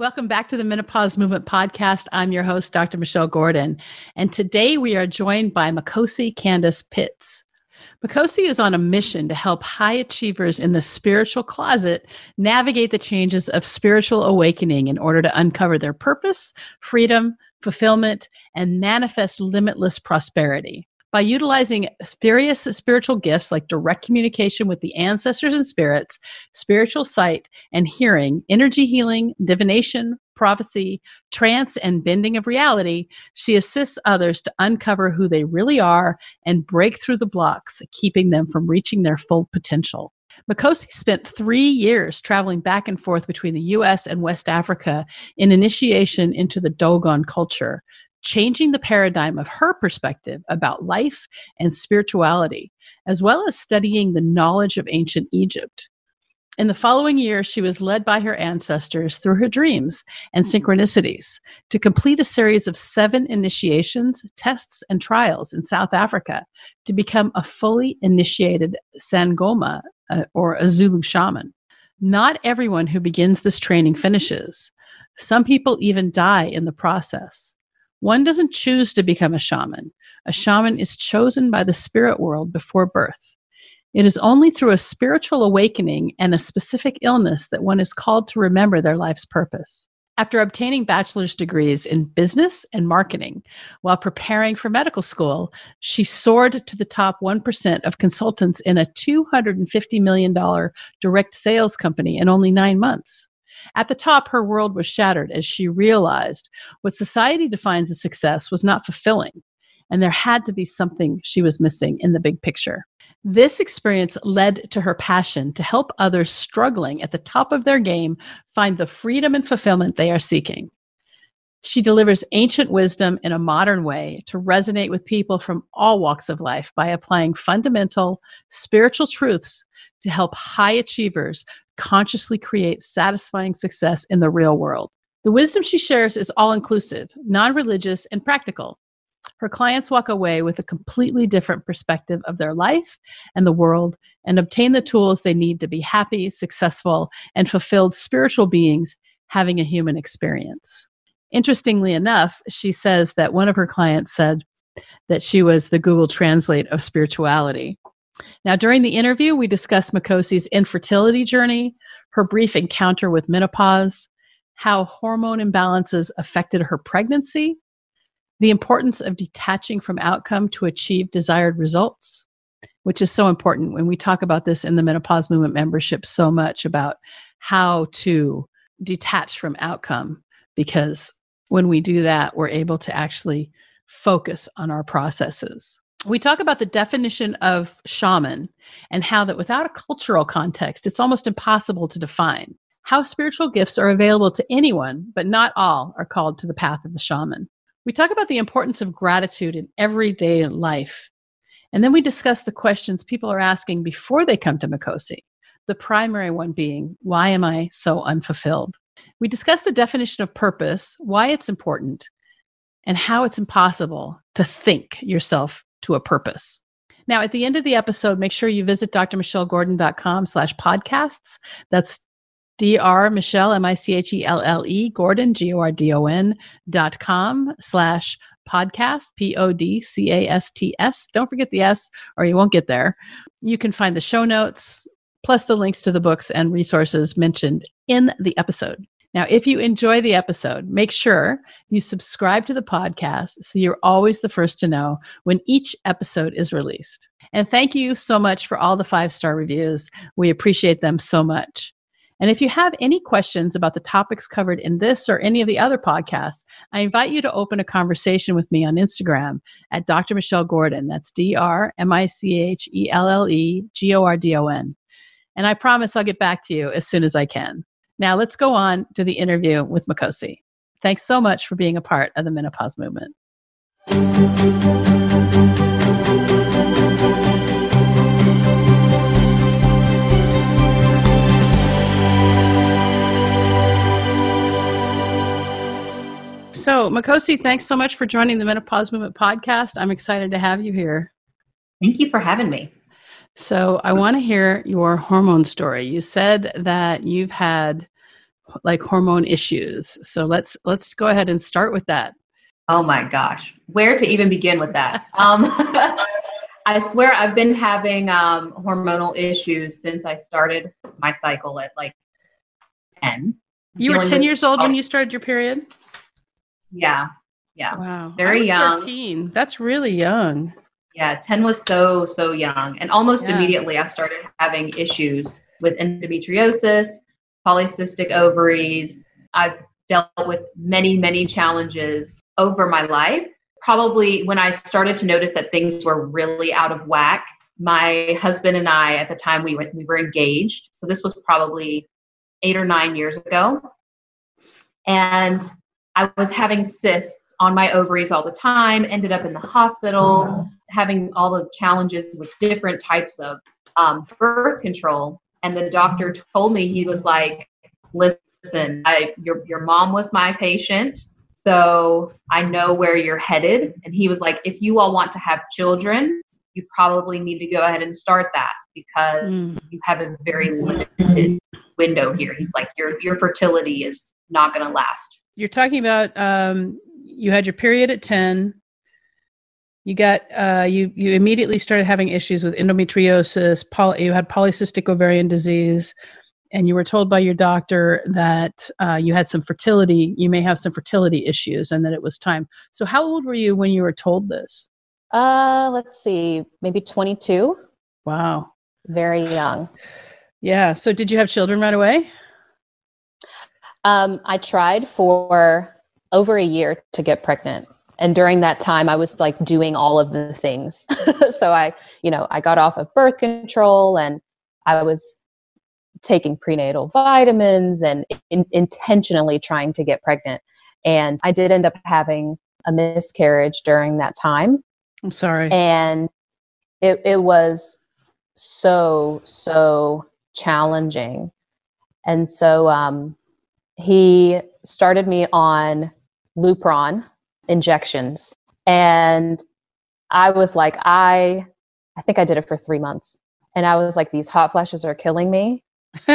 Welcome back to the Menopause Movement Podcast. I'm your host, Dr. Michelle Gordon, and today we are joined by Makosi Candace Pitts. Makosi is on a mission to help high achievers in the spiritual closet navigate the changes of spiritual awakening in order to uncover their purpose, freedom, fulfillment, and manifest limitless prosperity. By utilizing various spiritual gifts like direct communication with the ancestors and spirits, spiritual sight and hearing, energy healing, divination, prophecy, trance, and bending of reality, she assists others to uncover who they really are and break through the blocks, keeping them from reaching their full potential. Makosi spent 3 years traveling back and forth between the U.S. and West Africa in initiation into the Dogon culture, changing the paradigm of her perspective about life and spirituality, as well as studying the knowledge of ancient Egypt. In the following year, she was led by her ancestors through her dreams and synchronicities to complete a series of 7 initiations, tests, and trials in South Africa to become a fully initiated Sangoma, or a Zulu shaman. Not everyone who begins this training finishes. Some people even die in the process. One doesn't choose to become a shaman. A shaman is chosen by the spirit world before birth. It is only through a spiritual awakening and a specific illness that one is called to remember their life's purpose. After obtaining bachelor's degrees in business and marketing, while preparing for medical school, she soared to the top 1% of consultants in a $250 million direct sales company in only 9 months. At the top, her world was shattered as she realized what society defines as success was not fulfilling, and there had to be something she was missing in the big picture. This experience led to her passion to help others struggling at the top of their game find the freedom and fulfillment they are seeking. She delivers ancient wisdom in a modern way to resonate with people from all walks of life by applying fundamental spiritual truths to help high achievers consciously create satisfying success in the real world. The wisdom she shares is all-inclusive, non-religious, and practical. Her clients walk away with a completely different perspective of their life and the world and obtain the tools they need to be happy, successful, and fulfilled spiritual beings having a human experience. Interestingly enough, she says that one of her clients said that she was the Google Translate of spirituality. Now, during the interview, we discussed Makosi's infertility journey, her brief encounter with menopause, how hormone imbalances affected her pregnancy, the importance of detaching from outcome to achieve desired results, which is so important when we talk about this in the Menopause Movement membership so much about how to detach from outcome, because when we do that, we're able to actually focus on our processes. We talk about the definition of shaman and how that without a cultural context, it's almost impossible to define. How spiritual gifts are available to anyone, but not all are called to the path of the shaman. We talk about the importance of gratitude in everyday life. And then we discuss the questions people are asking before they come to Makosi. The primary one being, why am I so unfulfilled? We discuss the definition of purpose, why it's important, and how it's impossible to think yourself to a purpose. Now, at the end of the episode, make sure you visit drmichellgordon.com/podcasts. That's Dr. Michelle, Michelle, Gordon, Gordon.com/podcast, PODCASTS. Don't forget the S or you won't get there. You can find the show notes, plus the links to the books and resources mentioned in the episode. Now, if you enjoy the episode, make sure you subscribe to the podcast so you're always the first to know when each episode is released. And thank you so much for all the 5-star reviews. We appreciate them so much. And if you have any questions about the topics covered in this or any of the other podcasts, I invite you to open a conversation with me on Instagram at Dr. Michelle Gordon. That's DrMichellGordon. And I promise I'll get back to you as soon as I can. Now let's go on to the interview with Makosi. Thanks so much for being a part of the Menopause Movement. So, Makosi, thanks so much for joining the Menopause Movement podcast. I'm excited to have you here. Thank you for having me. So I want to hear your hormone story. You said that you've had like hormone issues. So let's go ahead and start with that. Oh my gosh, where to even begin with that? I swear I've been having hormonal issues since I started my cycle at like 10. You were 10 years old when you started your period? Yeah. Wow. Very I was young. 13. That's really young. Yeah, 10 was so young. And almost immediately I started having issues with endometriosis, polycystic ovaries. I've dealt with many challenges over my life. Probably when I started to notice that things were really out of whack, my husband and I, at the time we were engaged. So this was probably 8 or 9 years ago. And I was having cysts on my ovaries all the time, ended up in the hospital, having all the challenges with different types of birth control. And the doctor told me, he was like, listen, your mom was my patient, so I know where you're headed. And he was like, if you all want to have children, you probably need to go ahead and start that because you have a very limited window here. He's like, your fertility is not going to last. You're talking about you had your period at 10. You got you immediately started having issues with endometriosis. You had polycystic ovarian disease, and you were told by your doctor that you had you may have some fertility issues, and that it was time. So, how old were you when you were told this? Let's see, maybe 22. Wow, very young. Yeah. So, did you have children right away? I tried for over a year to get pregnant. And during that time, I was like doing all of the things. So I got off of birth control and I was taking prenatal vitamins and intentionally trying to get pregnant. And I did end up having a miscarriage during that time. I'm sorry. And it was so challenging. And so he started me on Lupron injections. And I was like, I think I did it for 3 months. And I was like, these hot flashes are killing me.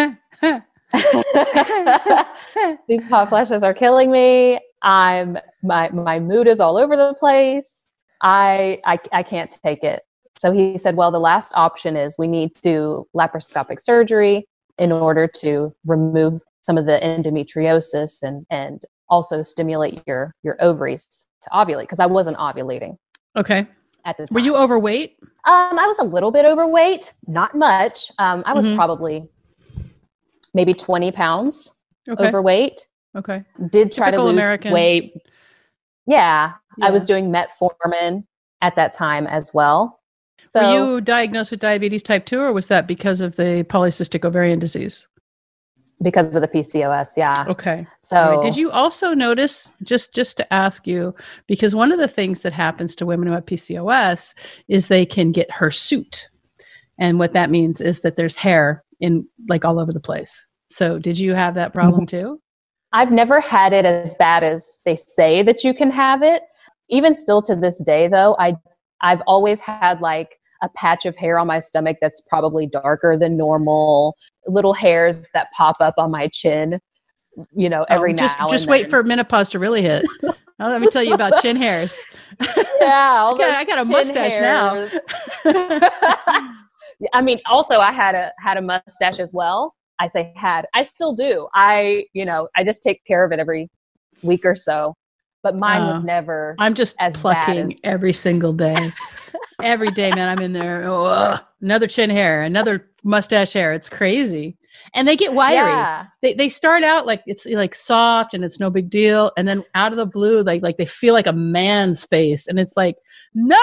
These hot flashes are killing me. My mood is all over the place. I can't take it. So he said, well, the last option is we need to do laparoscopic surgery in order to remove some of the endometriosis and also stimulate your ovaries to ovulate, because I wasn't ovulating. Okay. At the time. Were you overweight? I was a little bit overweight, not much. I was probably maybe 20 pounds overweight. Okay. Did try Typical to lose American weight. Yeah. I was doing metformin at that time as well. So were you diagnosed with diabetes type 2, or was that because of the polycystic ovarian disease? Because of the PCOS, yeah. Okay. So right. Did you also notice, just to ask you, because one of the things that happens to women who have PCOS is they can get hirsute. And what that means is that there's hair in like all over the place. So did you have that problem too? I've never had it as bad as they say that you can have it. Even still to this day though, I've always had like a patch of hair on my stomach that's probably darker than normal, little hairs that pop up on my chin, every now and then. Just wait for menopause to really hit. Now, let me tell you about chin hairs. Yeah. I got a mustache hairs. Now. I mean, also I had a mustache as well. I say had, I still do. I just take care of it every week or so, but mine was never. I'm just as plucking every single day. Every day, man, I'm in there. Oh, another chin hair, another mustache hair. It's crazy. And they get wiry. Yeah. They start out like it's like soft and it's no big deal. And then out of the blue, like they feel like a man's face. And it's like, no.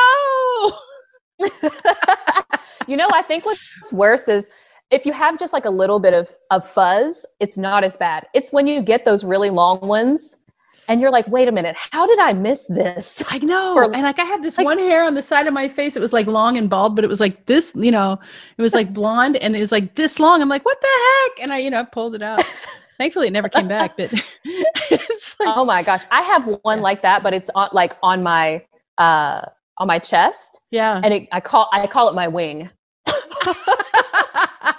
I think what's worse is if you have just like a little bit of fuzz, it's not as bad. It's when you get those really long ones and you're like, wait a minute, how did I miss this? I know. And like I had this one hair on the side of my face. It was like long and bald, but it was like this, it was like blonde and it was like this long. I'm like, what the heck? And I pulled it out. Thankfully it never came back, but it's like, oh my gosh. I have one like that, but it's on my chest. Yeah. And I call it my wing.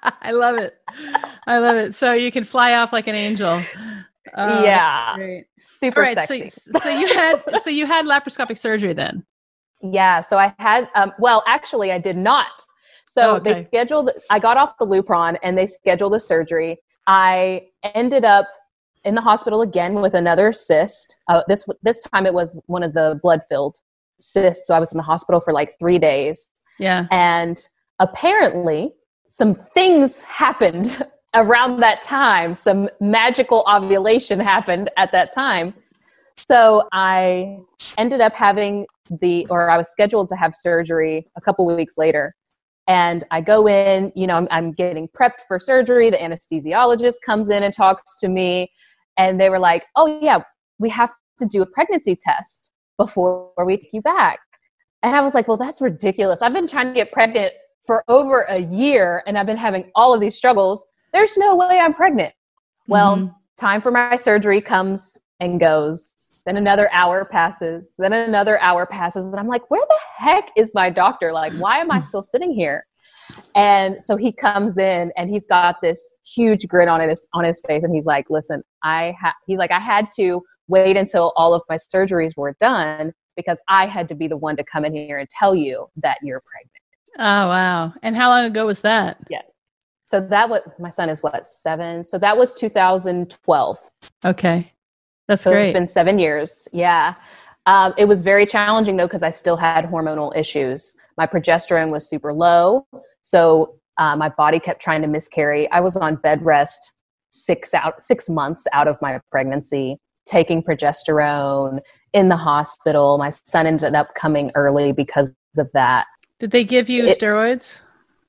I love it. I love it. So you can fly off like an angel. Yeah. Great. Super All right, sexy. So you had laparoscopic surgery then. Yeah. So I had, well, actually I did not. So they scheduled, I got off the Lupron and they scheduled a surgery. I ended up in the hospital again with another cyst. This time it was one of the blood-filled cysts. So I was in the hospital for like 3 days. Yeah. And apparently some things happened around that time. Some magical ovulation happened at that time. So I ended up having I was scheduled to have surgery a couple weeks later. And I go in, I'm getting prepped for surgery. The anesthesiologist comes in and talks to me. And they were like, oh yeah, we have to do a pregnancy test before we take you back. And I was like, well, that's ridiculous. I've been trying to get pregnant for over a year and I've been having all of these struggles. There's no way I'm pregnant. Well, time for my surgery comes and goes. Then another hour passes. Then another hour passes. And I'm like, where the heck is my doctor? Like, why am I still sitting here? And so he comes in and he's got this huge grin on his face. And he's like, listen, I had to wait until all of my surgeries were done because I had to be the one to come in here and tell you that you're pregnant. Oh, wow. And how long ago was that? Yeah. So my son is 7. So that was 2012. Okay. That's so great. It's been 7 years. Yeah. It was very challenging though, because I still had hormonal issues. My progesterone was super low. So my body kept trying to miscarry. I was on bed rest 6 months out of my pregnancy, taking progesterone in the hospital. My son ended up coming early because of that. Did they give you steroids?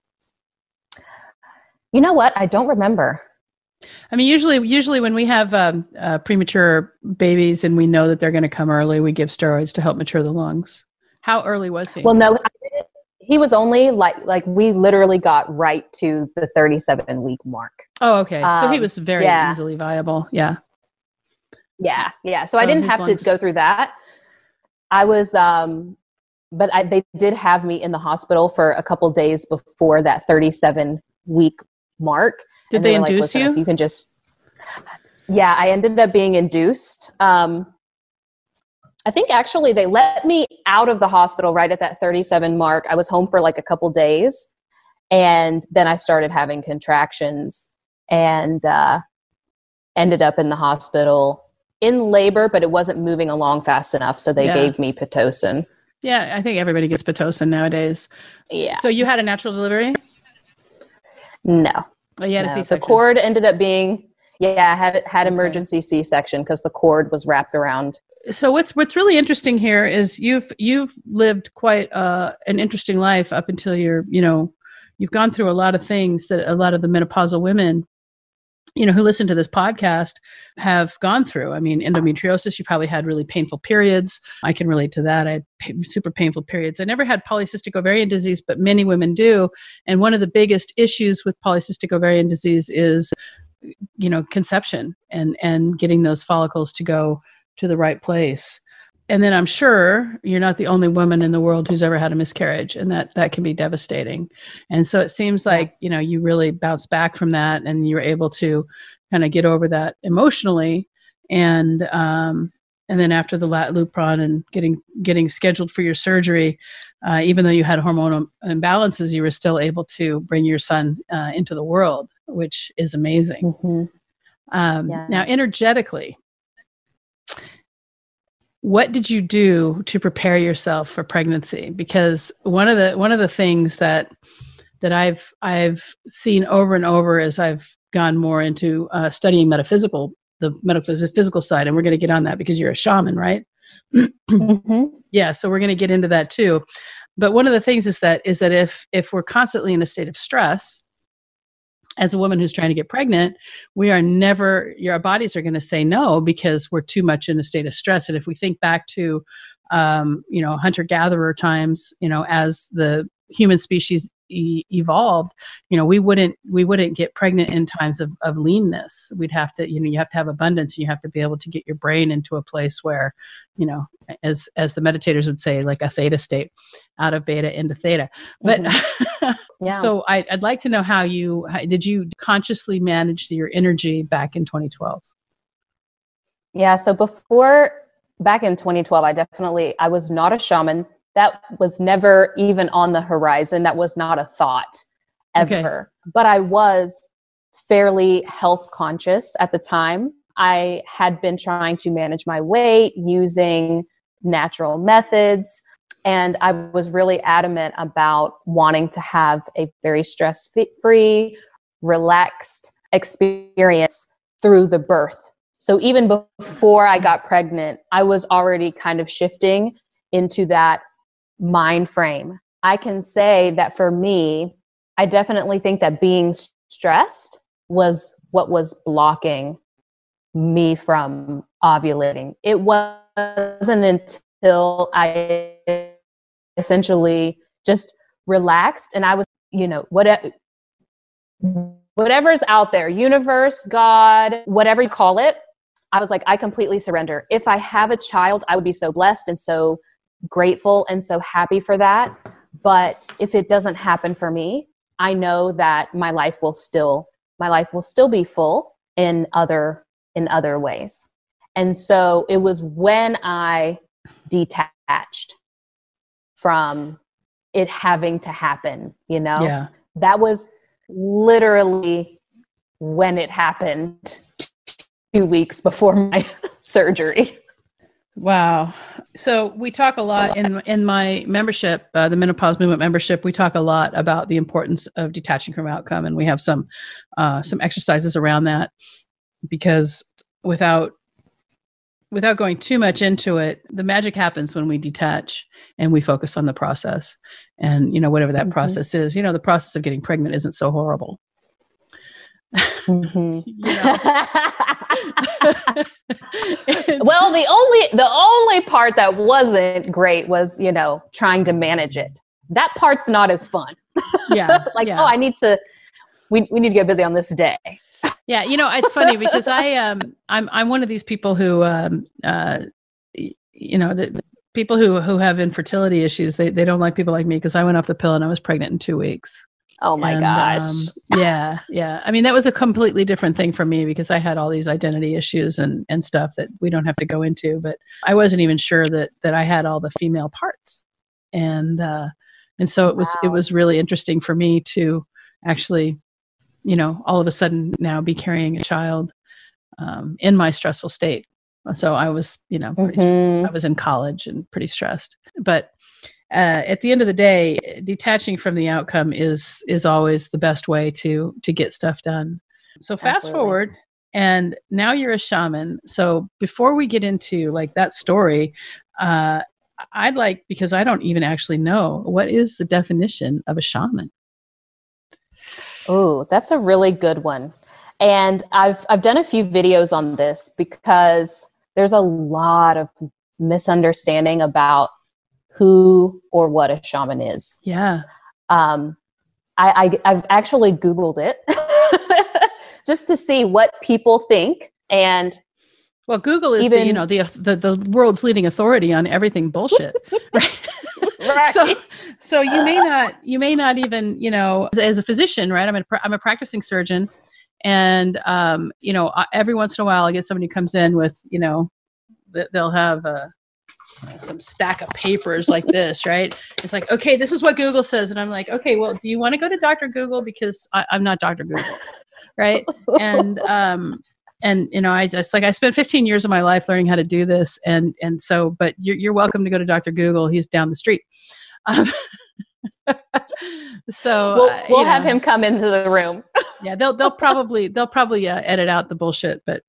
You know what? I don't remember. I mean, usually when we have premature babies and we know that they're going to come early, we give steroids to help mature the lungs. How early was he? Well, no, he was only like we literally got right to the 37-week mark. Oh, okay. So he was very easily viable. Yeah. Yeah. Yeah. So I didn't have to go through that. I was, they did have me in the hospital for a couple days before that 37-week mark. Did they induce you? You can just, I ended up being induced. I think actually they let me out of the hospital right at that 37 mark. I was home for like a couple days and then I started having contractions and ended up in the hospital in labor, but it wasn't moving along fast enough. So they gave me Pitocin. Yeah. I think everybody gets Pitocin nowadays. Yeah. So you had a natural delivery? No. Oh, you had a C-section? The cord ended up being, I had emergency C-section because the cord was wrapped around. So what's really interesting here is you've lived quite an interesting life up until you've gone through a lot of things that a lot of the menopausal women, who listen to this podcast have gone through. I mean, endometriosis, you probably had really painful periods. I can relate to that. I had super painful periods. I never had polycystic ovarian disease, but many women do. And one of the biggest issues with polycystic ovarian disease is, conception and getting those follicles to go to the right place. And then I'm sure you're not the only woman in the world who's ever had a miscarriage, and that can be devastating. And so it seems like, you really bounced back from that and you were able to kind of get over that emotionally. And then after the Lupron and getting scheduled for your surgery, even though you had hormonal imbalances, you were still able to bring your son into the world, which is amazing. Mm-hmm. Now, energetically, what did you do to prepare yourself for pregnancy? Because one of the things that I've seen over and over as I've gone more into studying the metaphysical side, and we're going to get on that because you're a shaman, right? Mm-hmm. Yeah, so we're going to get into that too. But one of the things is that if we're constantly in a state of stress, as a woman who's trying to get pregnant, our bodies are going to say no because we're too much in a state of stress. And if we think back to, hunter-gatherer times, as the human species evolved, we wouldn't get pregnant in times of leanness. We'd have to, you have to have abundance, and you have to be able to get your brain into a place where, as the meditators would say, like a theta state, out of beta into theta. But Yeah. So I'd like to know how did you consciously manage your energy back in 2012? Yeah. So back in 2012, I was not a shaman. That was never even on the horizon. That was not a thought ever. Okay. But I was fairly health conscious at the time. I had been trying to manage my weight using natural methods. And I was really adamant about wanting to have a very stress-free, relaxed experience through the birth. So even before I got pregnant, I was already kind of shifting into that mind frame. I can say that for me, I definitely think that being stressed was what was blocking me from ovulating. It wasn't until I essentially just relaxed and I was, whatever's out there, universe, God, whatever you call it, I was like, I completely surrender. If I have a child, I would be so blessed and so grateful and so happy for that. But if it doesn't happen for me, I know that my life will still be full in other ways. And so it was when I detached from it having to happen, Yeah. That was literally when it happened 2 weeks before my surgery. Wow. So we talk a lot in my membership, the Menopause Movement membership. We talk a lot about the importance of detaching from outcome, and we have some exercises around that, because without going too much into it, the magic happens when we detach and we focus on the process. And whatever that process is, the process of getting pregnant isn't so horrible. Mm-hmm. Well, the only part that wasn't great was, trying to manage it. That part's not as fun. Yeah. Oh, we need to get busy on this day. Yeah. It's funny because I'm one of these people who, the people who have infertility issues, they don't like people like me because I went off the pill and I was pregnant in 2 weeks. Oh my gosh. Yeah. I mean, that was a completely different thing for me because I had all these identity issues and stuff that we don't have to go into, but I wasn't even sure that I had all the female parts. And so it was really interesting for me to actually, all of a sudden now be carrying a child in my stressful state. So I was, I was in college and pretty stressed, but at the end of the day, detaching from the outcome is always the best way to get stuff done. So fast forward, and now you're a shaman. So before we get into like that story, I'd like, because I don't even actually know, what is the definition of a shaman? Oh, that's a really good one. And I've done a few videos on this because there's a lot of misunderstanding about who or what a shaman is. Yeah. I've actually Googled it just to see what people think. And well, Google is the world's leading authority on everything bullshit, right? Right. So you may not even, as a physician, right? I'm a practicing surgeon, and every once in a while I get somebody who comes in with, they'll have some stack of papers like this, right? It's like, okay, this is what Google says. And I'm like, okay, well, do you want to go to Dr. Google? Because I'm not Dr. Google. Right. And I spent 15 years of my life learning how to do this. And so, but you're welcome to go to Dr. Google. He's down the street. So we'll have him come into the room. Yeah. They'll probably edit out the bullshit, but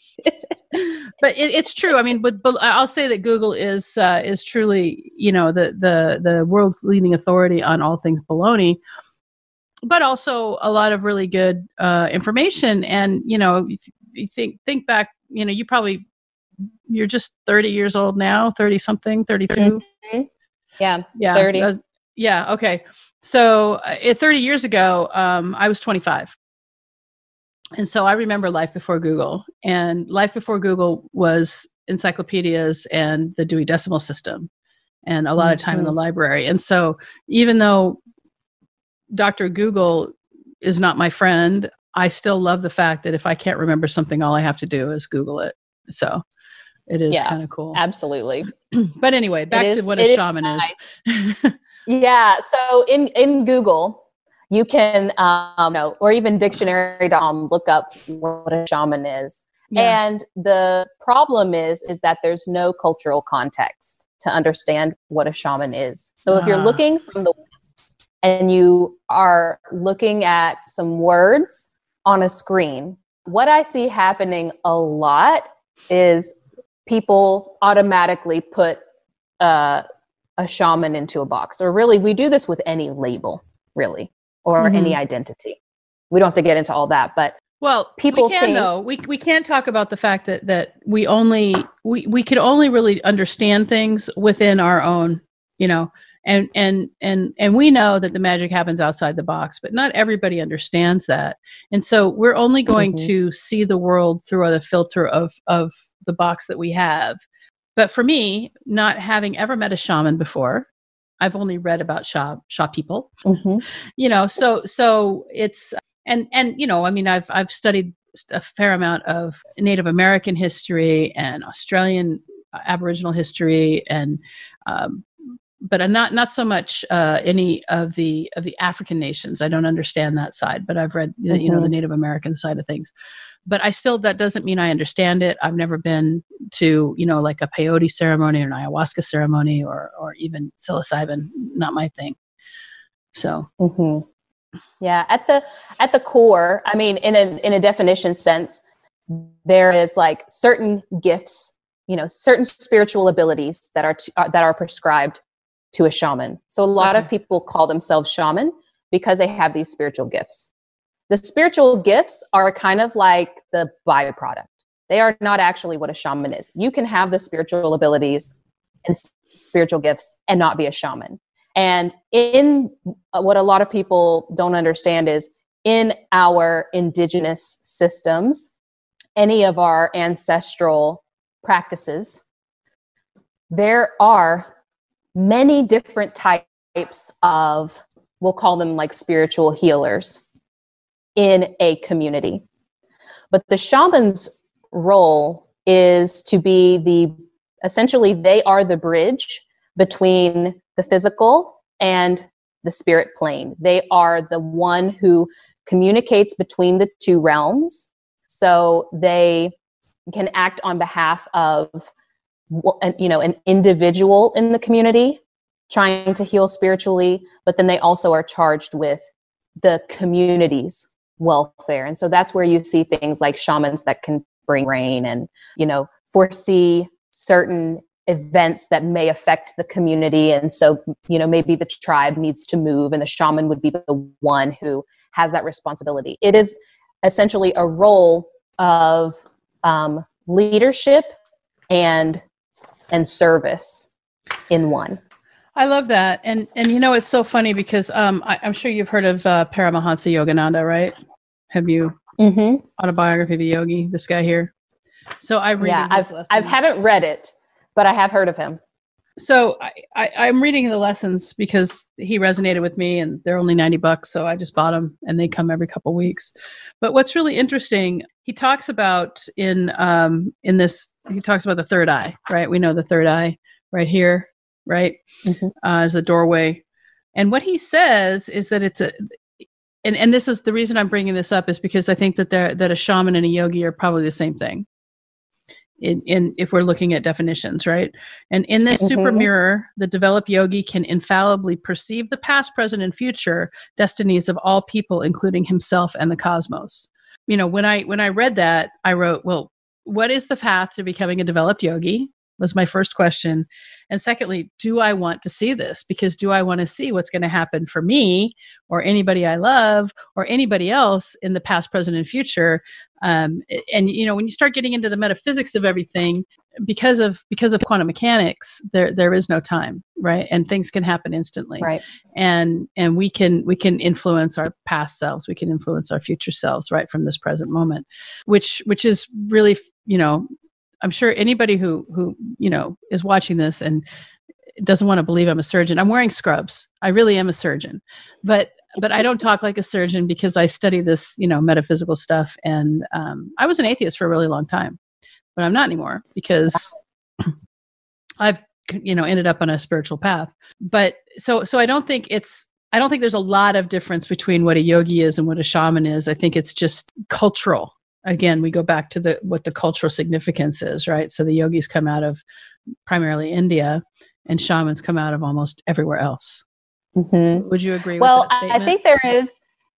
it's true. I mean, but I'll say that Google is truly, the world's leading authority on all things baloney, but also a lot of really good information. And if you think back, you're just 30 years old now, 30 something, 32. Mm-hmm. Yeah, 30. Yeah. Okay. So 30 years ago, I was 25. And so I remember life before Google, and life before Google was encyclopedias and the Dewey Decimal System and a lot of time in the library. And so even though Dr. Google is not my friend, I still love the fact that if I can't remember something, all I have to do is Google it. So it is kind of cool. Absolutely. But anyway, back to what a shaman is. Yeah. So in Google, you can, or even dictionary.com, look up what a shaman is. Yeah. And the problem is that there's no cultural context to understand what a shaman is. So if you're looking from the West and you are looking at some words on a screen, what I see happening a lot is people automatically put a shaman into a box. Or really, we do this with any label, really, or any identity. We don't have to get into all that, but people we can't talk about the fact that we can only really understand things within our own, and we know that the magic happens outside the box, but not everybody understands that. And so we're only going to see the world through the filter of the box that we have. But for me, not having ever met a shaman before, I've only read about Sha people, so it's, and I mean, I've studied a fair amount of Native American history and Australian Aboriginal history, and but not so much any of the African nations. I don't understand that side, but I've read the Native American side of things. But that doesn't mean I understand it. I've never been to, like a peyote ceremony or an ayahuasca ceremony or even psilocybin. Not my thing. So. Yeah. At the core, I mean, in a definition sense, there is like certain gifts, certain spiritual abilities that are prescribed to a shaman. So a lot of people call themselves shaman because they have these spiritual gifts. The spiritual gifts are kind of like the byproduct. They are not actually what a shaman is. You can have the spiritual abilities and spiritual gifts and not be a shaman. And in what a lot of people don't understand is in our indigenous systems, any of our ancestral practices, there are many different types of, we'll call them like spiritual healers in a community. But the shaman's role is to be essentially they are the bridge between the physical and the spirit plane. They are the one who communicates between the two realms. So they can act on behalf of, an individual in the community trying to heal spiritually, but then they also are charged with the community's welfare. And so that's where you see things like shamans that can bring rain and, foresee certain events that may affect the community. And so, maybe the tribe needs to move and the shaman would be the one who has that responsibility. It is essentially a role of leadership and service in one. I love that. And it's so funny because I'm sure you've heard of Paramahansa Yogananda, right? Have you? Autobiography of a Yogi, this guy here. So I haven't read it, but I have heard of him. So I'm reading the lessons because he resonated with me, and they're only $90, so I just bought them, and they come every couple of weeks. But what's really interesting, he talks about he talks about the third eye, right? We know the third eye right here, right? Is the doorway. And what he says is that it's and this is the reason I'm bringing this up, is because I think that a shaman and a yogi are probably the same thing. If we're looking at definitions, right? And in this super mirror, the developed yogi can infallibly perceive the past, present, and future destinies of all people, including himself and the cosmos. When I read that, I wrote, well, what is the path to becoming a developed yogi? Was my first question. And secondly, do I want to see this? Because do I want to see what's going to happen for me or anybody I love or anybody else in the past, present, and future? And when you start getting into the metaphysics of everything, because of quantum mechanics, there is no time, right? And things can happen instantly, right? And we can influence our past selves, we can influence our future selves, right, from this present moment, which is really, I'm sure anybody who is watching this and doesn't want to believe I'm a surgeon. I'm wearing scrubs. I really am a surgeon, but I don't talk like a surgeon because I study this, metaphysical stuff. And I was an atheist for a really long time, but I'm not anymore because I've, ended up on a spiritual path. But so I don't think there's a lot of difference between what a yogi is and what a shaman is. I think it's just cultural. Again, we go back to what the cultural significance is, right? So the yogis come out of primarily India, and shamans come out of almost everywhere else. Mm-hmm. Would you agree with that statement? I think there is.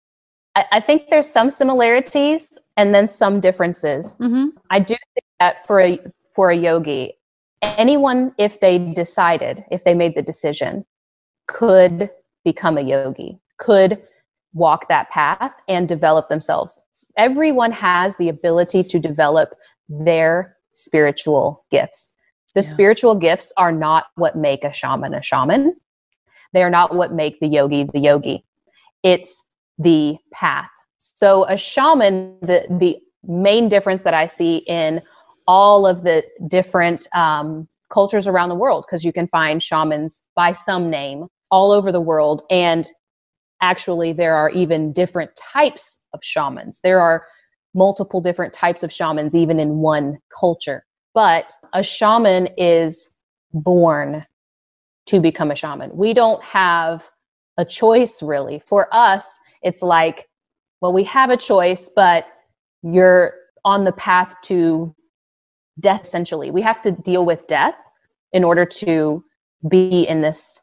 I think there's some similarities and then some differences. Mm-hmm. I do think that for a yogi, anyone, if they made the decision, could become a yogi, could walk that path and develop themselves. Everyone has the ability to develop their spiritual gifts. The spiritual gifts are not what make a shaman a shaman. They are not what make the yogi the yogi. It's the path. So a shaman, the main difference that I see in all of the different cultures around the world, because you can find shamans by some name all over the world. And actually, there are even different types of shamans. There are multiple different types of shamans, even in one culture. But a shaman is born to become a shaman. We don't have a choice, really. For us, it's like, well, we have a choice, but you're on the path to death, essentially. We have to deal with death in order to be in this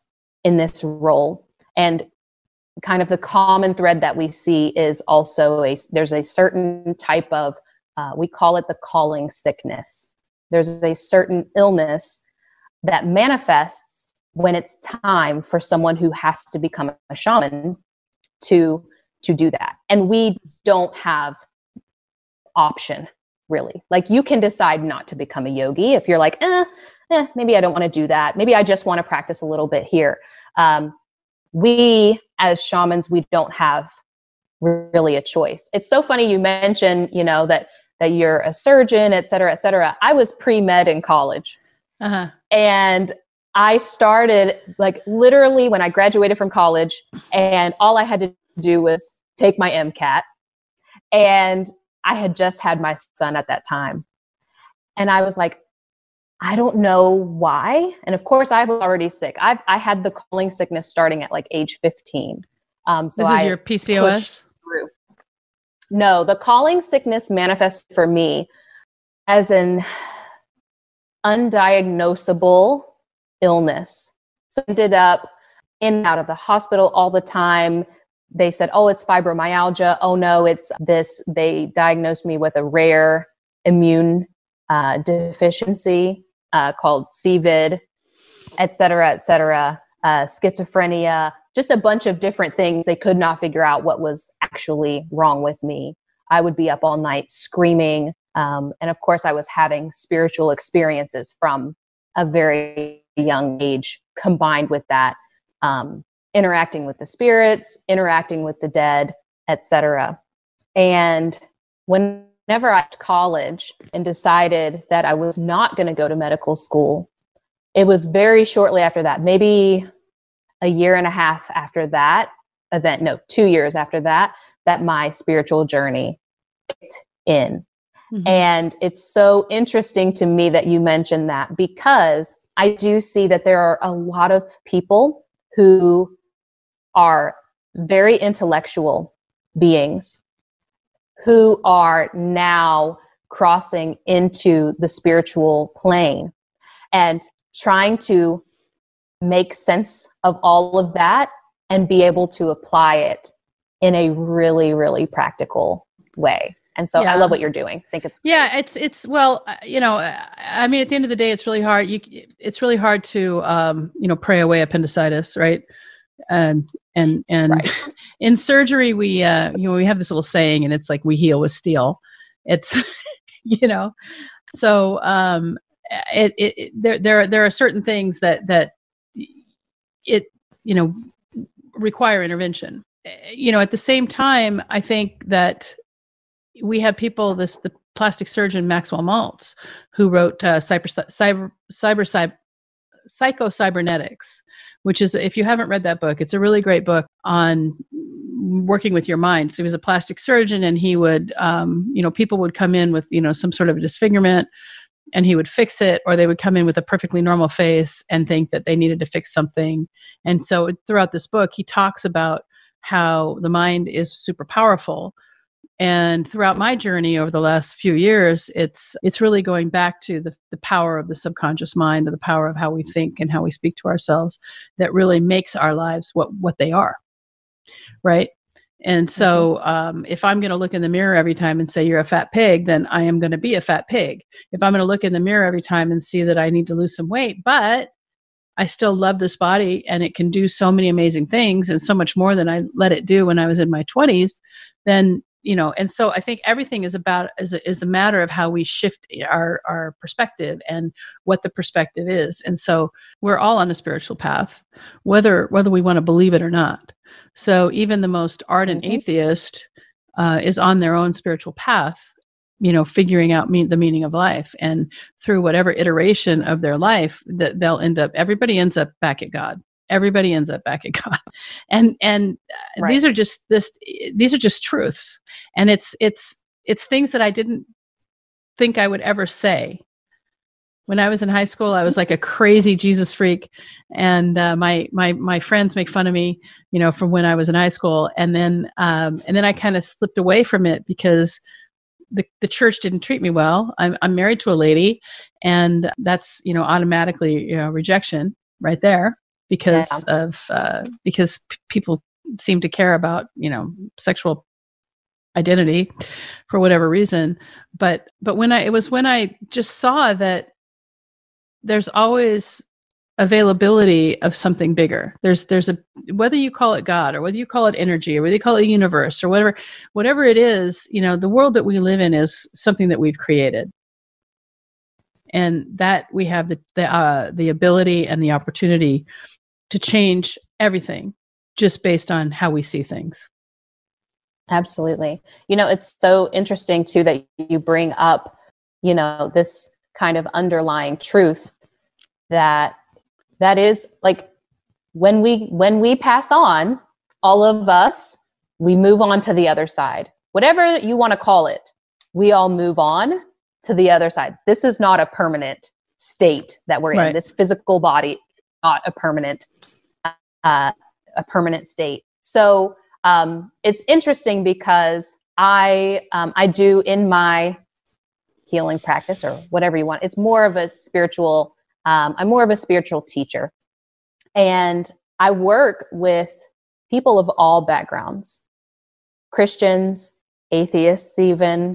role. And kind of the common thread that we see is also there's a certain type of, we call it the calling sickness. There's a certain illness that manifests when it's time for someone who has to become a shaman to do that. And we don't have option, really. Like, you can decide not to become a yogi if you're like, maybe I don't want to do that. Maybe I just want to practice a little bit here. We, as shamans, we don't have really a choice. It's so funny you mentioned, that you're a surgeon, et cetera, et cetera. I was pre-med in college. Uh-huh. And I started, like, literally when I graduated from college, and all I had to do was take my MCAT. And I had just had my son at that time. And I was like, I don't know why. And of course, I was already sick. I had the calling sickness starting at like age 15. So this is your PCOS? No, the calling sickness manifested for me as an undiagnosable illness. So I ended up in and out of the hospital all the time. They said, oh, it's fibromyalgia. Oh no, it's this. They diagnosed me with a rare immune deficiency called CVID, et cetera, schizophrenia, just a bunch of different things. They could not figure out what was actually wrong with me. I would be up all night screaming. And of course, I was having spiritual experiences from a very young age, combined with that, interacting with the spirits, interacting with the dead, etc. And whenever I left college and decided that I was not going to go to medical school, it was very shortly after that, maybe a year and a half after that event, 2 years after that, that my spiritual journey kicked in. Mm-hmm. And it's so interesting to me that you mentioned that, because I do see that there are a lot of people who are very intellectual beings who are now crossing into the spiritual plane and trying to make sense of all of that and be able to apply it in a really, really practical way. And so I love what you're doing. I think it's great. It's well, I mean, at the end of the day, it's really hard. It's really hard to, pray away appendicitis, right? And right. In surgery, we have this little saying, and it's like, we heal with steel. It's, so, there are certain things that it, require intervention. At the same time, I think that we have people, the plastic surgeon Maxwell Maltz, who wrote Psycho-Cybernetics, which is, if you haven't read that book, it's a really great book on working with your mind. So he was a plastic surgeon, and he would, people would come in with, some sort of a disfigurement, and he would fix it, or they would come in with a perfectly normal face and think that they needed to fix something. And so throughout this book, he talks about how the mind is super powerful. And throughout my journey over the last few years, it's really going back to the power of the subconscious mind, the power of how we think and how we speak to ourselves, that really makes our lives what they are, right? And so if I'm going to look in the mirror every time and say, you're a fat pig, then I am going to be a fat pig. If I'm going to look in the mirror every time and see that I need to lose some weight, but I still love this body and it can do so many amazing things and so much more than I let it do when I was in my 20s, then, and so I think everything is the matter of how we shift our perspective and what the perspective is. And so we're all on a spiritual path, whether we want to believe it or not. So even the most ardent atheist is on their own spiritual path, figuring out the meaning of life. And through whatever iteration of their life, that everybody ends up back at God. Everybody ends up back at God. And right. These are just truths. And it's things that I didn't think I would ever say. When I was in high school, I was like a crazy Jesus freak, and my friends make fun of me, from when I was in high school, and then I kind of slipped away from it because the church didn't treat me well. I'm married to a lady, and that's automatically rejection right there because because people seem to care about sexual identity for whatever reason. But when I just saw that there's always availability of something bigger. There's whether you call it God or whether you call it energy or whether you call it universe or whatever it is, the world that we live in is something that we've created. And that we have the ability and the opportunity to change everything just based on how we see things. Absolutely. It's so interesting too that you bring up, this kind of underlying truth that is like when we pass on, all of us, we move on to the other side. Whatever you want to call it, we all move on to the other side. This is not a permanent state that we're in. This physical body, not a permanent state. So it's interesting because I do in my healing practice or whatever you want. It's more of a spiritual, I'm more of a spiritual teacher. And I work with people of all backgrounds, Christians, atheists, even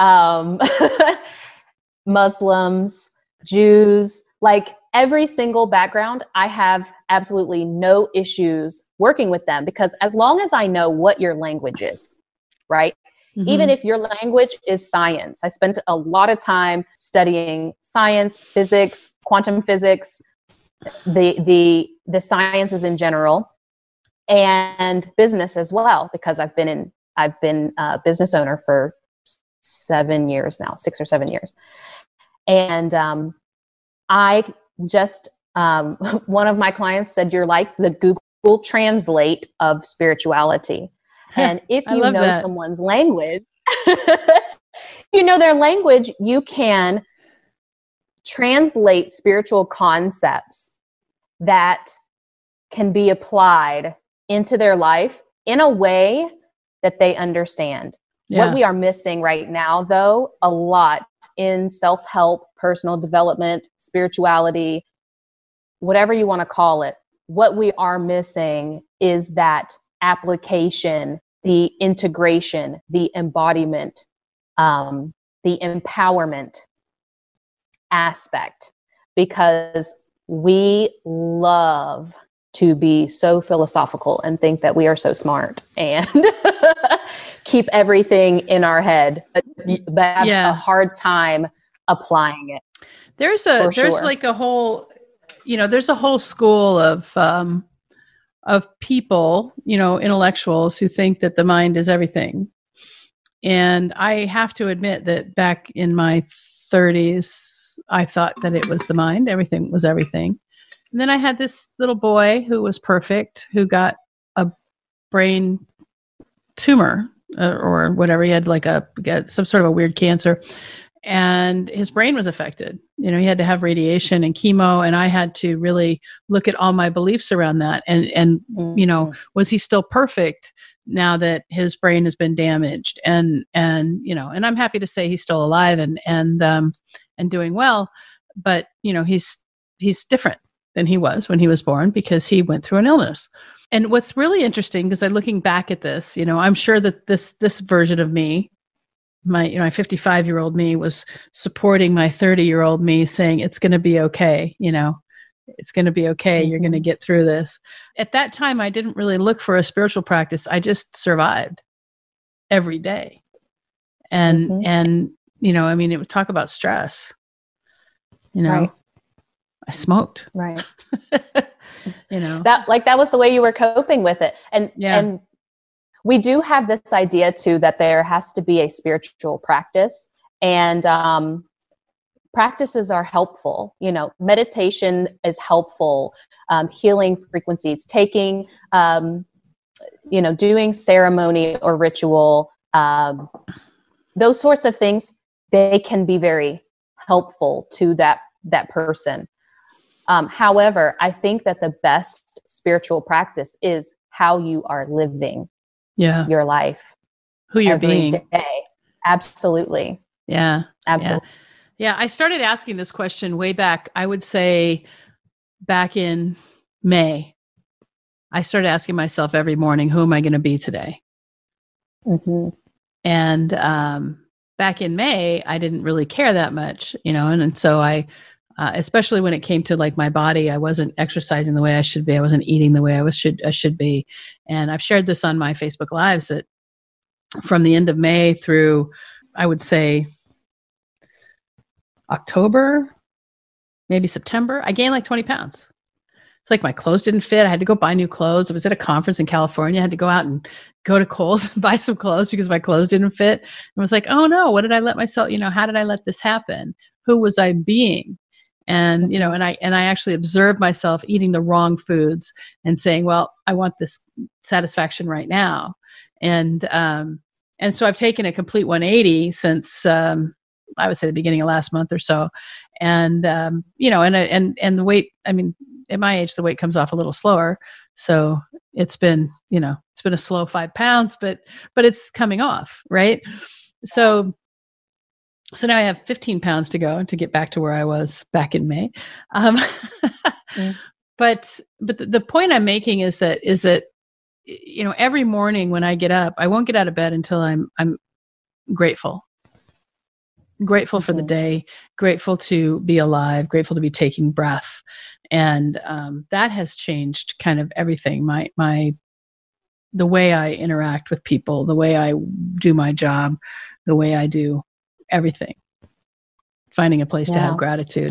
Muslims, Jews, like every single background. I have absolutely no issues working with them because as long as I know what your language is, right? Mm-hmm. Even if your language is science, I spent a lot of time studying science, physics, quantum physics, the sciences in general, and business as well, because I've been a business owner for 7 years now, 6 or 7 years. And I just, one of my clients said, you're like the Google Translate of spirituality. And if you know someone's language, you know their language, you can translate spiritual concepts that can be applied into their life in a way that they understand. Yeah. What we are missing right now, though, a lot in self-help, personal development, spirituality, whatever you want to call it, what we are missing is that application, the integration, the embodiment, the empowerment aspect, because we love to be so philosophical and think that we are so smart and keep everything in our head, but have a hard time applying it. There's sure. like a whole, there's a whole school of people, intellectuals who think that the mind is everything. And I have to admit that back in my 30s, I thought that it was the mind. Everything was everything. And then I had this little boy who was perfect, who got a brain tumor or whatever. He had got some sort of a weird cancer, and his brain was affected. He had to have radiation and chemo, and I had to really look at all my beliefs around that. And was he still perfect now that his brain has been damaged? And I'm happy to say he's still alive and doing well, but he's different than he was when he was born because he went through an illness. And what's really interesting, because I'm looking back at this, I'm sure that this version of me, my 55-year-old me, was supporting my 30-year-old me, saying it's going to be okay. It's going to be okay. You're going to get through this. At that time, I didn't really look for a spiritual practice. I just survived every day. And it would talk about stress. Right. I smoked. Right. that was the way you were coping with it. And we do have this idea too, that there has to be a spiritual practice, and practices are helpful. Meditation is helpful. Healing frequencies, taking, doing ceremony or ritual, those sorts of things, they can be very helpful to that person. However, I think that the best spiritual practice is how you are living your life. Who you're every being. Day. Absolutely. Yeah. Absolutely. Yeah. I started asking this question way back, I would say back in May. I started asking myself every morning, who am I going to be today? Mm-hmm. And back in May, I didn't really care that much, and so I, especially when it came to like my body, I wasn't exercising the way I should be. I wasn't eating the way I should be. And I've shared this on my Facebook Lives that from the end of May through, I would say, October, maybe September, I gained like 20 pounds. It's like my clothes didn't fit. I had to go buy new clothes. I was at a conference in California. I had to go out and go to Kohl's and buy some clothes because my clothes didn't fit. I was like, oh no, what did I let myself, how did I let this happen? Who was I being? And, and I actually observed myself eating the wrong foods and saying, well, I want this satisfaction right now. And so I've taken a complete 180 since, I would say the beginning of last month or so. And, and the weight, at my age, the weight comes off a little slower. So it's been a slow 5 pounds, but it's coming off. Right. So now I have 15 pounds to go to get back to where I was back in May. But the point I'm making is that every morning when I get up, I won't get out of bed until I'm grateful for the day, grateful to be alive, grateful to be taking breath. And that has changed kind of everything. The way I interact with people, the way I do my job, the way I do everything, finding a place to have gratitude.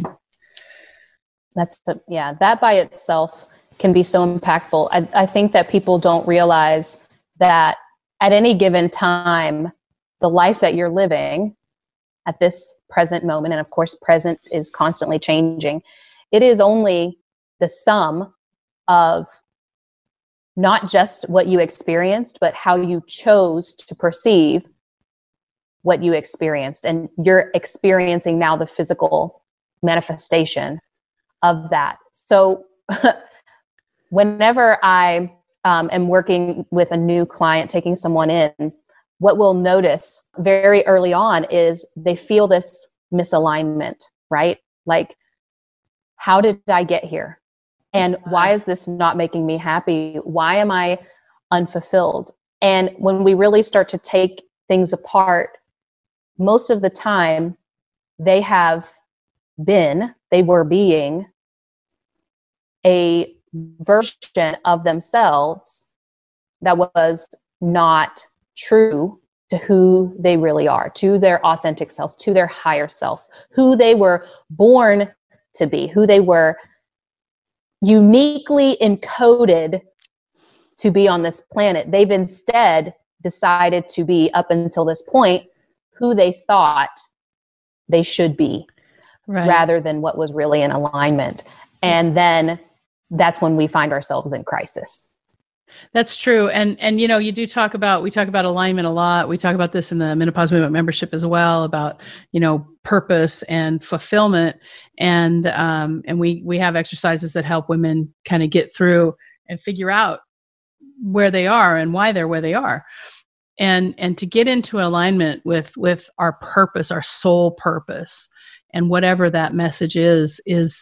That by itself can be so impactful. I think that people don't realize that at any given time, the life that you're living at this present moment, and of course, present is constantly changing, it is only the sum of not just what you experienced, but how you chose to perceive what you experienced. And you're experiencing now the physical manifestation of that. So whenever I am working with a new client, taking someone in, what we'll notice very early on is they feel this misalignment, right? Like, how did I get here? And why is this not making me happy? Why am I unfulfilled? And when we really start to take things apart, most of the time they were being a version of themselves that was not true to who they really are, to their authentic self, to their higher self, who they were born to be, who they were uniquely encoded to be on this planet. They've instead decided to be, up until this point, who they thought they should be, rather than what was really in alignment. And then that's when we find ourselves in crisis. That's true. And you know, we talk about alignment a lot. We talk about this in the Menopause Movement membership as well, about, you know, purpose and fulfillment. And we have exercises that help women kind of get through and figure out where they are and why they're where they are. And to get into alignment with our purpose, our soul purpose, and whatever that message is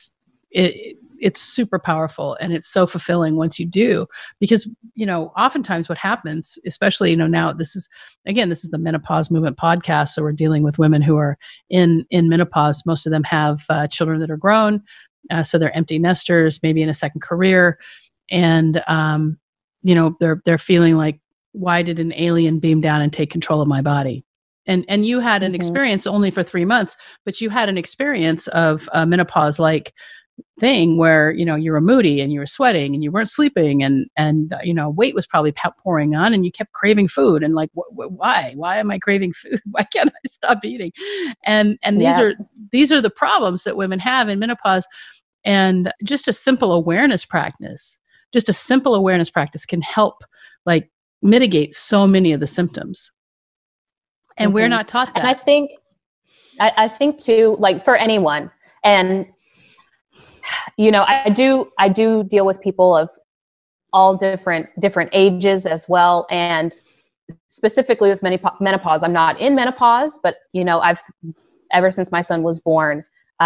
it's super powerful, and it's so fulfilling once you do. Because, you know, oftentimes what happens, especially, you know, now this is the Menopause Movement podcast, so we're dealing with women who are in menopause. Most of them have children that are grown, so they're empty nesters, maybe in a second career, and you know, they're feeling like, why did an alien beam down and take control of my body? And you had an experience only for 3 months, but you had an experience of a menopause-like thing where, you know, you were moody and you were sweating and you weren't sleeping, and you know, weight was probably pouring on, and you kept craving food, and like, why am I craving food? Why can't I stop eating? And these are the problems that women have in menopause. And just a simple awareness practice can help, like, mitigate so many of the symptoms. And we're not taught that. And I think too, like, for anyone, and you know, I do deal with people of all different ages as well. And specifically with menopause, I'm not in menopause, but, you know, I've, ever since my son was born,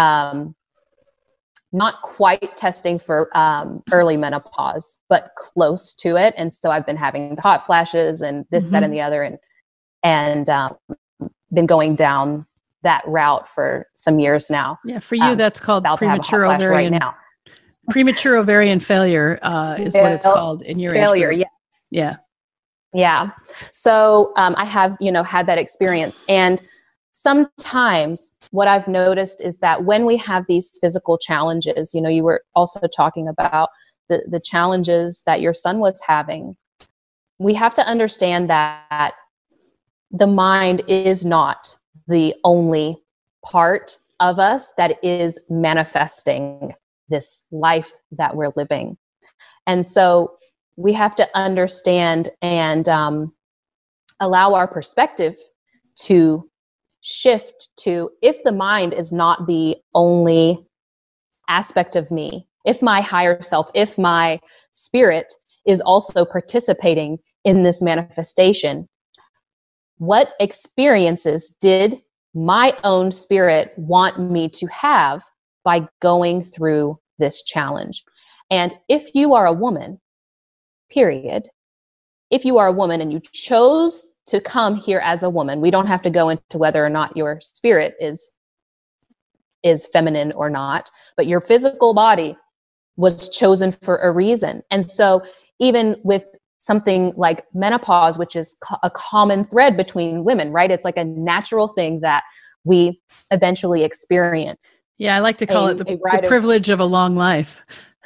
not quite testing for early menopause, but close to it. And so I've been having the hot flashes and this, that, and the other, and been going down that route for some years now. Yeah, for you, that's called premature ovarian. Right now. Premature ovarian failure is what it's called in your failure. age group. Yes. Yeah. Yeah. So I have, you know, had that experience. And sometimes what I've noticed is that when we have these physical challenges, you know, you were also talking about the challenges that your son was having. We have to understand that the mind is not the only part of us that is manifesting this life that we're living. And so we have to understand and allow our perspective to shift to, if the mind is not the only aspect of me, if my higher self, if my spirit is also participating in this manifestation, what experiences did my own spirit want me to have by going through this challenge? And if you are a woman, period, if you are a woman and you chose to come here as a woman, we don't have to go into whether or not your spirit is feminine or not, but your physical body was chosen for a reason. And so even with something like menopause, which is a common thread between women, right? It's like a natural thing that we eventually experience. Yeah, I like to call it the privilege of a long life.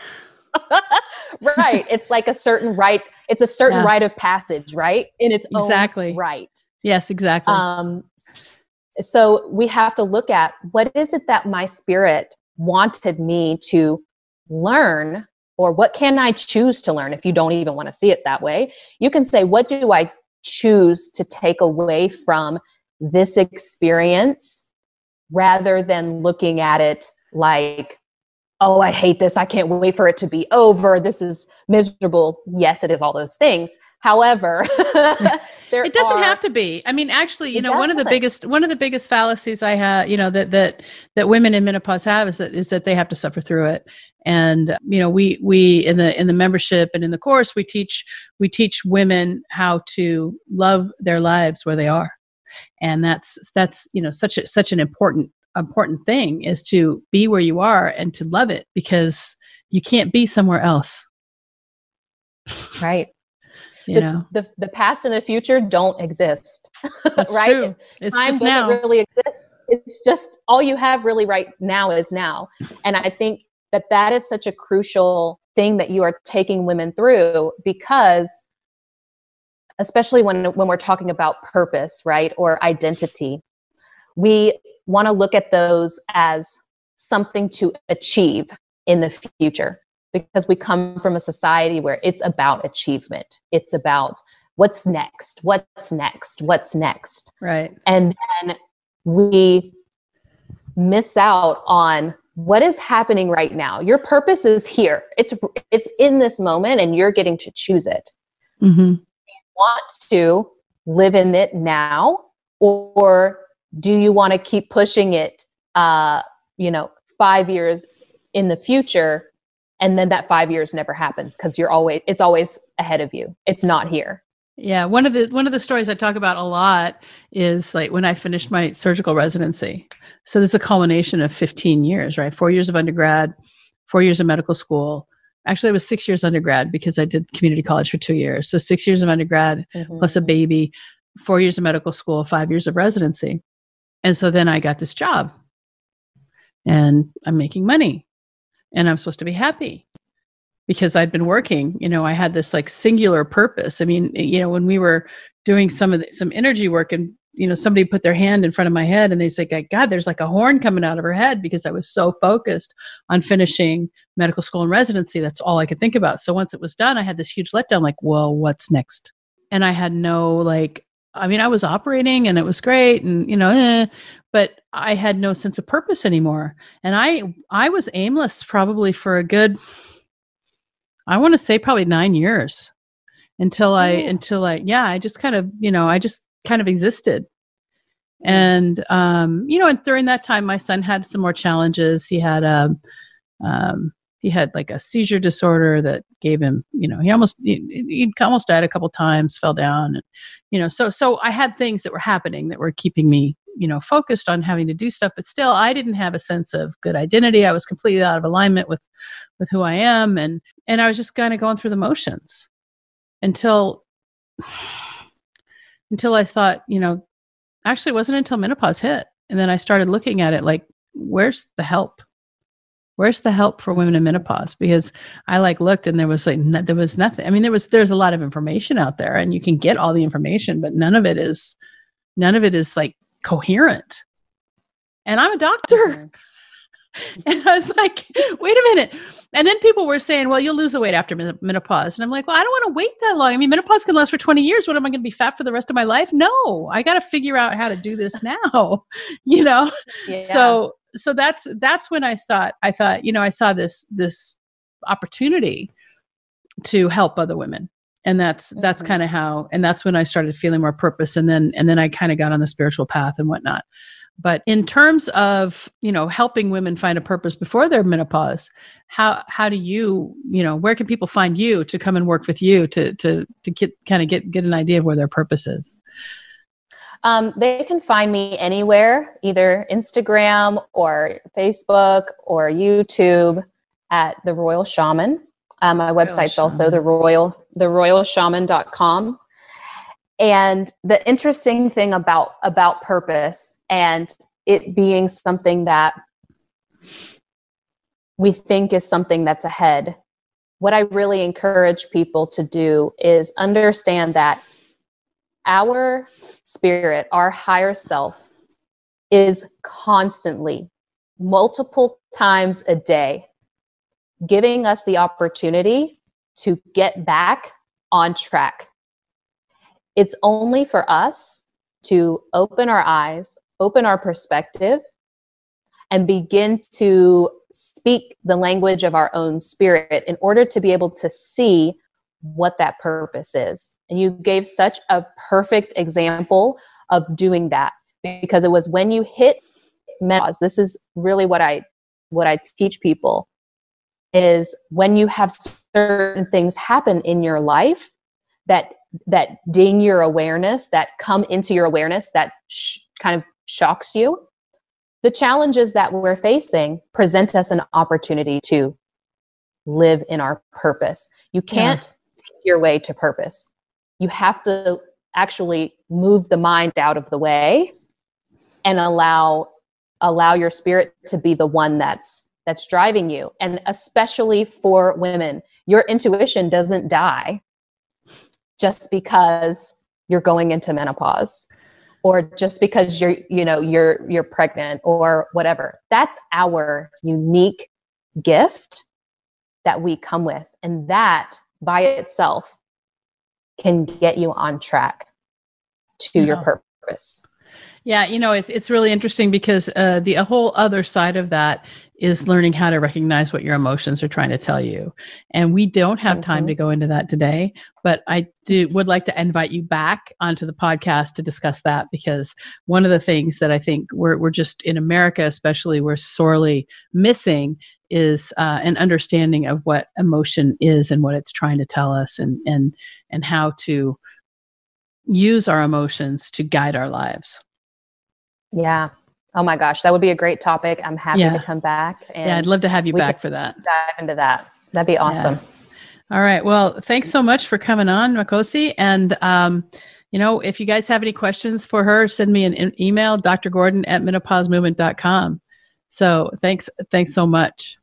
Right. It's like a certain right. It's a certain rite of passage, right? In its own right. Yes, exactly. So we have to look at, what is it that my spirit wanted me to learn, or what can I choose to learn? If you don't even want to see it that way, you can say, what do I choose to take away from this experience, rather than looking at it like, oh, I hate this, I can't wait for it to be over, this is miserable. Yes, it is all those things. However, it doesn't have to be. I mean, actually, you know, one of the biggest fallacies I have, you know, that women in menopause have is that they have to suffer through it. And, you know, we in the membership and in the course, we teach women how to love their lives where they are. And that's, you know, such an important thing, is to be where you are and to love it, because you can't be somewhere else. Right. The past and the future don't exist. That's right? True. It's Time just doesn't now. really exist. It's just all you have really right now is now. And I think that is such a crucial thing that you are taking women through, because especially when we're talking about purpose, right? Or identity, we want to look at those as something to achieve in the future, because we come from a society where it's about achievement. It's about what's next, what's next, what's next. Right. And then we miss out on what is happening right now. Your purpose is here. It's in this moment, and you're getting to choose it. Mm-hmm. Want to live in it now, or do you want to keep pushing it 5 years in the future, and then that 5 years never happens because it's always ahead of you. It's not here. Yeah, one of the stories I talk about a lot is like when I finished my surgical residency. So this is a culmination of 15 years, right? 4 years of undergrad, 4 years of medical school. Actually, it was 6 years undergrad because I did community college for 2 years. So 6 years of undergrad plus a baby, 4 years of medical school, 5 years of residency. And so then I got this job and I'm making money and I'm supposed to be happy because I'd been working. I had this like singular purpose. I mean, when we were doing some energy work and, somebody put their hand in front of my head and they say, God, there's like a horn coming out of her head, because I was so focused on finishing medical school and residency. That's all I could think about. So once it was done, I had this huge letdown, like, well, what's next? And I had no, I was operating and it was great and, but I had no sense of purpose anymore. And I was aimless probably for a good, I want to say probably 9 years until I just kind of existed. And, and during that time, my son had some more challenges. He had like a seizure disorder that gave him, he almost died a couple times, fell down. And, so I had things that were happening that were keeping me, focused on having to do stuff, but still I didn't have a sense of good identity. I was completely out of alignment with who I am. And I was just kind of going through the motions until I thought, actually it wasn't until menopause hit. And then I started looking at it like, where's the help? Where's the help for women in menopause? Because I looked and there was nothing. I mean, there's a lot of information out there and you can get all the information, but none of it is like coherent. And I'm a doctor. And I was like, wait a minute. And then people were saying, well, you'll lose the weight after menopause. And I'm like, well, I don't want to wait that long. I mean, menopause can last for 20 years. What, am I going to be fat for the rest of my life? No, I got to figure out how to do this now, Yeah. So that's when I thought, I saw this opportunity to help other women. And that's kind of how, and that's when I started feeling more purpose. And then I kind of got on the spiritual path and whatnot. But in terms of, helping women find a purpose before their menopause, how do you, where can people find you to come and work with you to get an idea of where their purpose is? They can find me anywhere, either Instagram or Facebook or YouTube at The Royal Shaman. My website's also theroyalshaman.com. And the interesting thing about purpose and it being something that we think is something that's ahead, what I really encourage people to do is understand that our spirit, our higher self, is constantly, multiple times a day, giving us the opportunity to get back on track. It's only for us to open our eyes, open our perspective, and begin to speak the language of our own spirit in order to be able to see what that purpose is. And you gave such a perfect example of doing that, because it was when you hit menopause. This is really what I teach people, is when you have certain things happen in your life that ding your awareness, that come into your awareness, that kind of shocks you. The challenges that we're facing present us an opportunity to live in our purpose. You can't take your way to purpose. you have to actually move the mind out of the way and allow your spirit to be the one that's driving you. And especially for women, your intuition doesn't die just because you're going into menopause or just because you're pregnant or whatever. That's our unique gift that we come with. And that by itself can get you on track to your purpose. Yeah, it's really interesting because the whole other side of that is learning how to recognize what your emotions are trying to tell you. And we don't have time to go into that today, but I would like to invite you back onto the podcast to discuss that, because one of the things that I think we're just in America, especially, we're sorely missing is an understanding of what emotion is and what it's trying to tell us, and how to use our emotions to guide our lives. Yeah. Oh my gosh, that would be a great topic. I'm happy to come back. And I'd love to have you back for that. Dive into that. That'd be awesome. Yeah. All right. Well, thanks so much for coming on, Makosi. And, if you guys have any questions for her, send me an email, drgordon@menopausemovement.com. So thanks so much.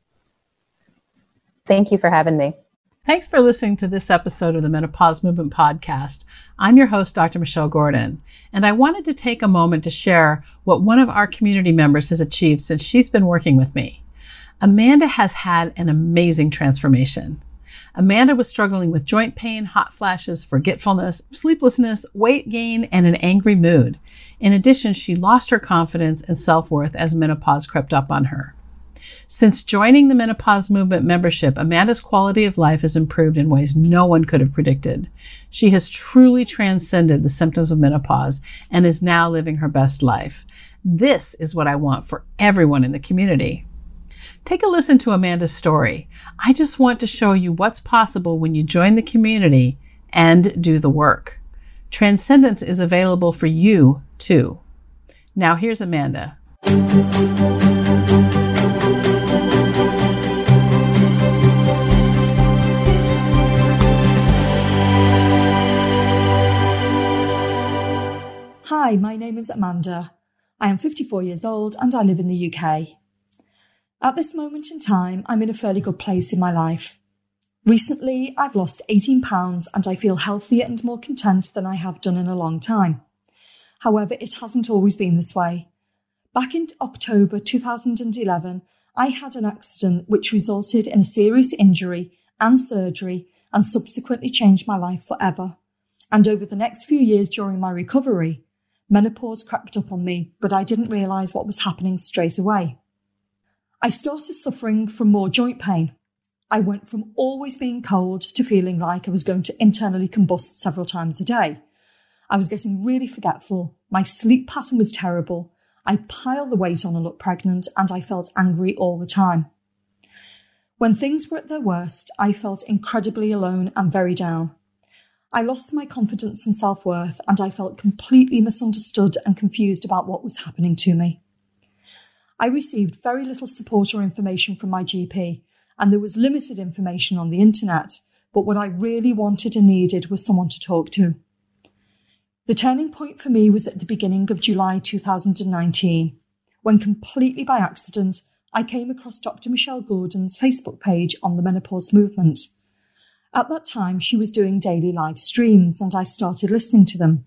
Thank you for having me. Thanks for listening to this episode of the Menopause Movement Podcast. I'm your host, Dr. Michelle Gordon, and I wanted to take a moment to share what one of our community members has achieved since she's been working with me. Amanda has had an amazing transformation. Amanda was struggling with joint pain, hot flashes, forgetfulness, sleeplessness, weight gain, and an angry mood. In addition, she lost her confidence and self-worth as menopause crept up on her. Since joining the Menopause Movement membership, Amanda's quality of life has improved in ways no one could have predicted. She has truly transcended the symptoms of menopause and is now living her best life. This is what I want for everyone in the community. Take a listen to Amanda's story. I just want to show you what's possible when you join the community and do the work. Transcendence is available for you too. Now here's Amanda. Hi, my name is Amanda. I am 54 years old and I live in the UK. At this moment in time, I'm in a fairly good place in my life. Recently, I've lost 18 pounds and I feel healthier and more content than I have done in a long time. However, it hasn't always been this way. Back in October 2011, I had an accident which resulted in a serious injury and surgery and subsequently changed my life forever. And over the next few years during my recovery, menopause crept up on me, but I didn't realise what was happening straight away. I started suffering from more joint pain. I went from always being cold to feeling like I was going to internally combust several times a day. I was getting really forgetful. My sleep pattern was terrible. I piled the weight on and looked pregnant, and I felt angry all the time. When things were at their worst, I felt incredibly alone and very down. I lost my confidence and self-worth, and I felt completely misunderstood and confused about what was happening to me. I received very little support or information from my GP, and there was limited information on the internet, but what I really wanted and needed was someone to talk to. The turning point for me was at the beginning of July 2019, when completely by accident, I came across Dr. Michelle Gordon's Facebook page on the Menopause Movement. At that time, she was doing daily live streams and I started listening to them.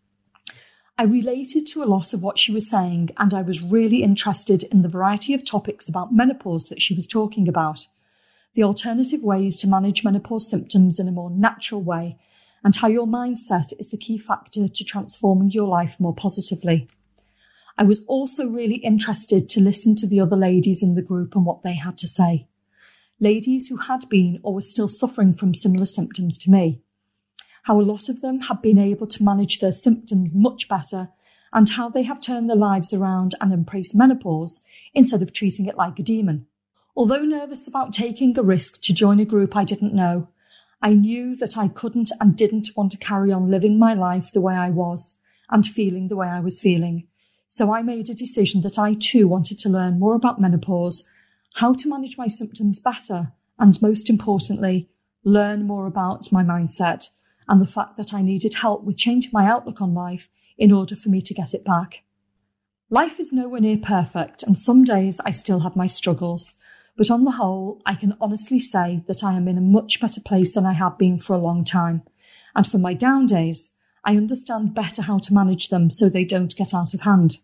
I related to a lot of what she was saying and I was really interested in the variety of topics about menopause that she was talking about, the alternative ways to manage menopause symptoms in a more natural way, and how your mindset is the key factor to transforming your life more positively. I was also really interested to listen to the other ladies in the group and what they had to say. Ladies who had been or were still suffering from similar symptoms to me. How a lot of them have been able to manage their symptoms much better and how they have turned their lives around and embraced menopause instead of treating it like a demon. Although nervous about taking a risk to join a group I didn't know, I knew that I couldn't and didn't want to carry on living my life the way I was and feeling the way I was feeling. So I made a decision that I too wanted to learn more about menopause, how to manage my symptoms better, and most importantly, learn more about my mindset and the fact that I needed help with changing my outlook on life in order for me to get it back. Life is nowhere near perfect, and some days I still have my struggles, but on the whole, I can honestly say that I am in a much better place than I have been for a long time, and for my down days, I understand better how to manage them so they don't get out of hand.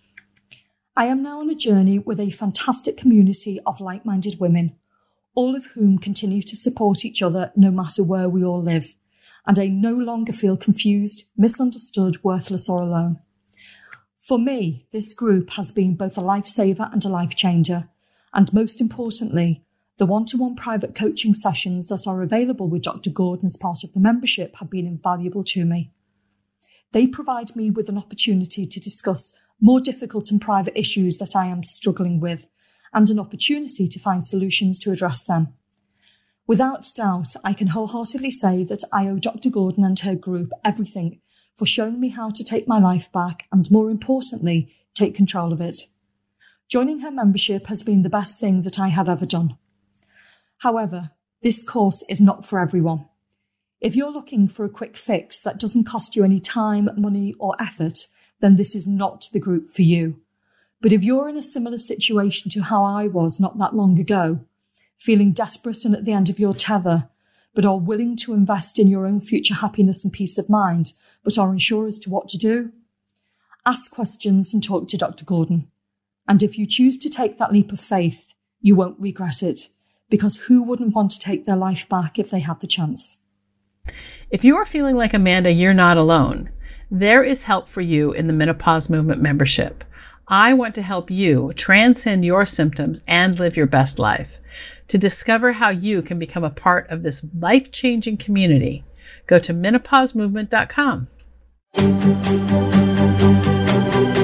I am now on a journey with a fantastic community of like-minded women, all of whom continue to support each other no matter where we all live, and I no longer feel confused, misunderstood, worthless or alone. For me, this group has been both a lifesaver and a life changer, and most importantly, the one-to-one private coaching sessions that are available with Dr. Gordon as part of the membership have been invaluable to me. They provide me with an opportunity to discuss more difficult and private issues that I am struggling with, and an opportunity to find solutions to address them. Without doubt, I can wholeheartedly say that I owe Dr. Gordon and her group everything for showing me how to take my life back and, more importantly, take control of it. Joining her membership has been the best thing that I have ever done. However, this course is not for everyone. If you're looking for a quick fix that doesn't cost you any time, money or effort, then this is not the group for you. But if you're in a similar situation to how I was not that long ago, feeling desperate and at the end of your tether, but are willing to invest in your own future happiness and peace of mind, but are unsure as to what to do, ask questions and talk to Dr. Gordon. And if you choose to take that leap of faith, you won't regret it, because who wouldn't want to take their life back if they had the chance? If you are feeling like Amanda, you're not alone. There is help for you in the Menopause Movement membership. I want to help you transcend your symptoms and live your best life. To discover how you can become a part of this life-changing community, go to menopausemovement.com.